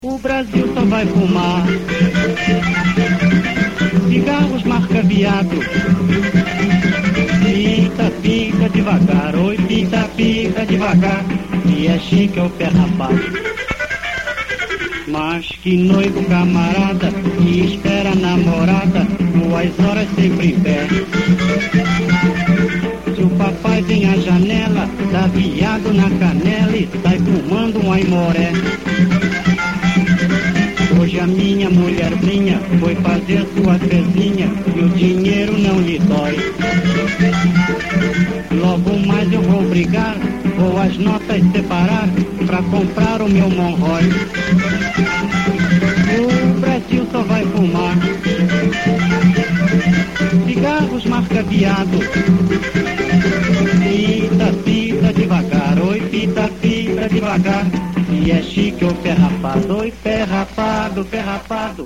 O Brasil só vai fumar cigarros marca viado. Pita, pita devagar, oi, pita, pita devagar. E é chique é o pé rapado. Mas que noivo camarada que espera a namorada, 2 horas sempre em pé. Se o papai vem à janela, dá viado na canela e sai fumando um aimoré. Hoje a minha mulherzinha foi fazer sua fezinha e o dinheiro não lhe dói. Logo mais eu vou brigar, vou as notas separar pra comprar o meu Monroy. O Brasil só vai fumar cigarros marca viado. Pita, pita devagar, oi, pita, pita devagar. E é chique o pé rapado, oi, pé rapado, pé rapado.